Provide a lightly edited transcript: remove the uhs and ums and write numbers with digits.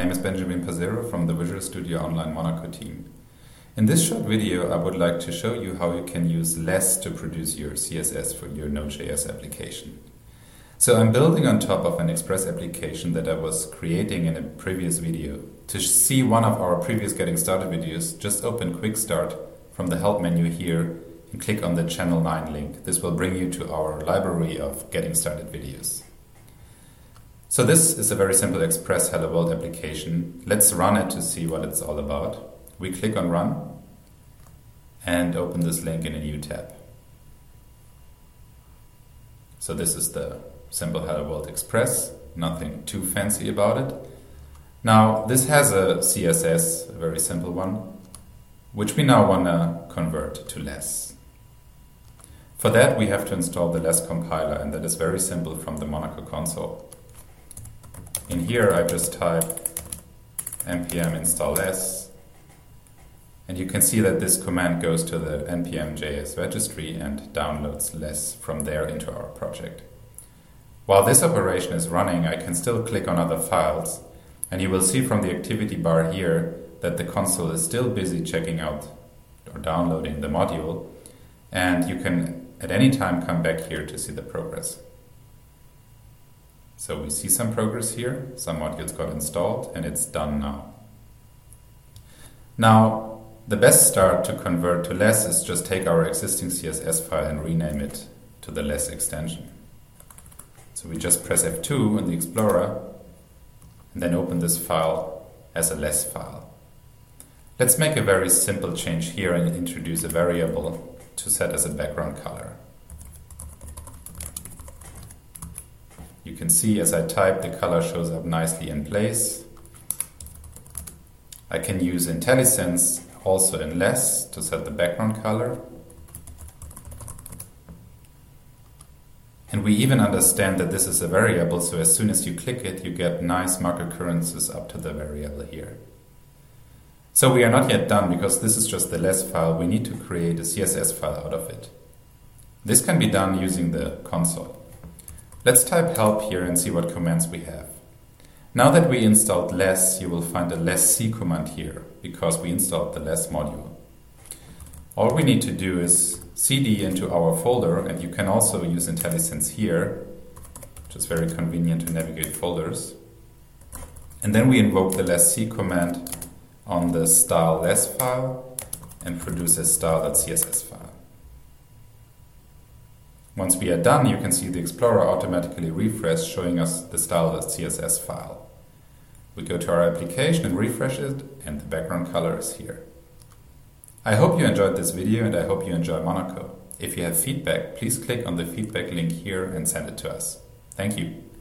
My name is Benjamin Pazero from the Visual Studio Online Monaco team. In this short video, I would like to show you how you can use less to produce your CSS for your Node.js application. So I'm building on top of an Express application that I was creating in a previous video. To see one of our previous Getting Started videos, just open Quick Start from the Help menu here and click on the Channel 9 link. This will bring you to our library of Getting Started videos. So this is a very simple Express Hello World application. Let's run it to see what it's all about. We click on Run and open this link in a new tab. So this is the simple Hello World Express, nothing too fancy about it. Now this has a CSS, a very simple one, which we now want to convert to less. For that we have to install the less compiler, and that is very simple from the Monaco console. In here I just type npm install less, and you can see that this command goes to the npm.js registry and downloads less from there into our project. While this operation is running, I can still click on other files, and you will see from the activity bar here that the console is still busy checking out or downloading the module, and you can at any time come back here to see the progress. So we see some progress here, some modules got installed, and it's done now. Now, the best start to convert to less is just take our existing CSS file and rename it to the less extension. So we just press F2 in the Explorer and then open this file as a less file. Let's make a very simple change here and introduce a variable to set as a background color. You can see as I type, the color shows up nicely in place. I can use IntelliSense also in less to set the background color. And we even understand that this is a variable, so as soon as you click it, you get nice mark occurrences up to the variable here. So we are not yet done, because this is just the less file. We need to create a CSS file out of it. This can be done using the console. Let's type help here and see what commands we have. Now that we installed less, you will find a less C command here, because we installed the less module. All we need to do is cd into our folder, and you can also use IntelliSense here, which is very convenient to navigate folders. And then we invoke the less C command on the style less file and produce a style.css file. Once we are done, you can see the Explorer automatically refresh, showing us the style.css file. We go to our application and refresh it, and the background color is here. I hope you enjoyed this video, and I hope you enjoy Monaco. If you have feedback, please click on the feedback link here and send it to us. Thank you.